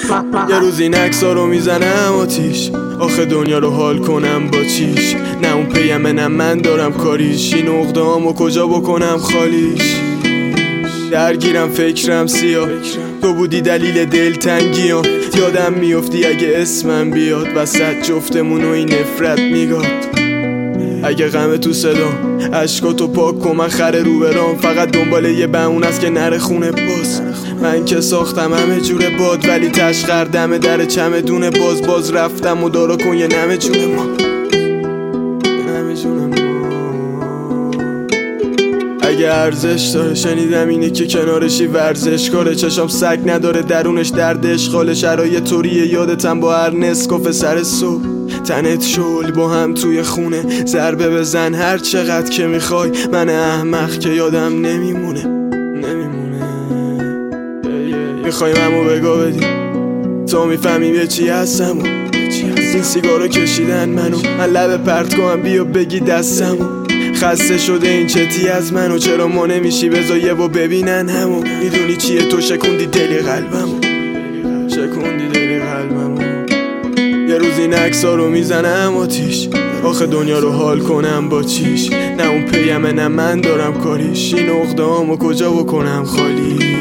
یه روز این عکس‌ها رو میزنم آتیش، آخه دنیا رو حال کنم با چیش. نه اون پیمه نه من دارم کاریش، این عقده‌هامو کجا بکنم خالیش. درگیرم فکرم سیاه، تو بودی دلیل دلتنگیام. یادم میافتی اگه اسمم بیاد وسط جفتمون و این نفرت میگاد. اگه غم تو صدام عشقاتو پاک کن، من خره رو برام فقط دنبال یه بهونه است که نره خونه باز. من که ساختم همه جور باد ولی تشخر دم در چمدون باز رفتم و دارا کن یه نمه جون ما، نمه جون ما. اگه ارزش داره شنیدم اینه که کنارشی ورزشکاره، چشام سگ نداره درونش درد اشغال. شرایط طوریه یادتم با هر نسکافه سر صبح، تنت شل با هم توی خونه. ضربه بزن هر چقدر که میخوای، من احمق که یادم نمیمونه. میخوایم همو بگو بدی تا میفهمیم یه چی هستم و این سیگارو کشیدن من لب پرت کنم بیا بگی دستمو. خسته شده این چتی از منو، چرا ما نمیشی بذار یه با ببینن همو. میدونی چیه تو شکوندی دلی قلبمو، شکوندی دلی قلبمو. یه روز این عکس‌ها رو میزنم آتیش، آخه دنیا رو حال کنم با چیش. نه اون پیمه نه من دارم کاریش، این عقده‌هامو کجا بکنم خالی.